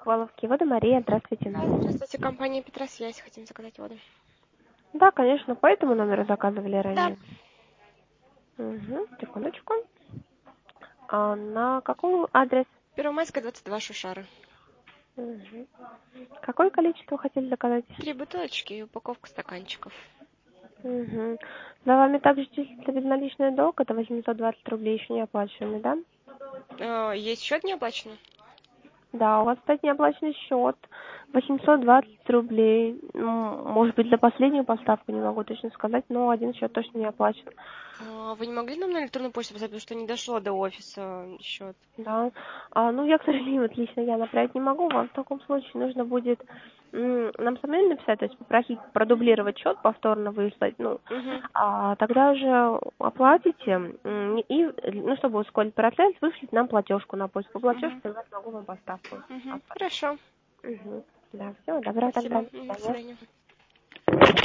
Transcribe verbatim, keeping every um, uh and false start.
Коловские воды, Мария, здравствуйте. Да, здравствуйте, компания Петросвязь. Хотим заказать воду. Да, конечно, по этому номеру заказывали Да. ранее. Угу, секундочку. А на какой адрес? Первомайская, двадцать два, Шушары. Угу. Какое количество хотели заказать? Три бутылочки и упаковка стаканчиков. Угу. За вами также числится безналичный долг, это восемьсот двадцать рублей, еще не оплаченный, да? А, есть счет не оплаченный? Да, у вас, кстати, неоплаченный счет восемьсот двадцать рублей. Ну, может быть, за последнюю поставку, не могу точно сказать, но один счет точно не оплачен. А, вы не могли нам на электронную почту писать, потому что не дошло до офиса счет? Да. А, ну, я, к сожалению, вот лично я направить не могу. Вам в таком случае нужно будет м, нам самим написать, то есть попросить продублировать счет, повторно выслать. Ну, Угу. а тогда уже оплатите. м, И, ну, чтобы ускорить процесс, вышлите нам платежку на почту. По платежке Угу. тогда смогу вам поставку Угу. оплатить. Хорошо. Угу. Да, все, добра тогда. Спасибо. До Мгм, до свидания. свидания.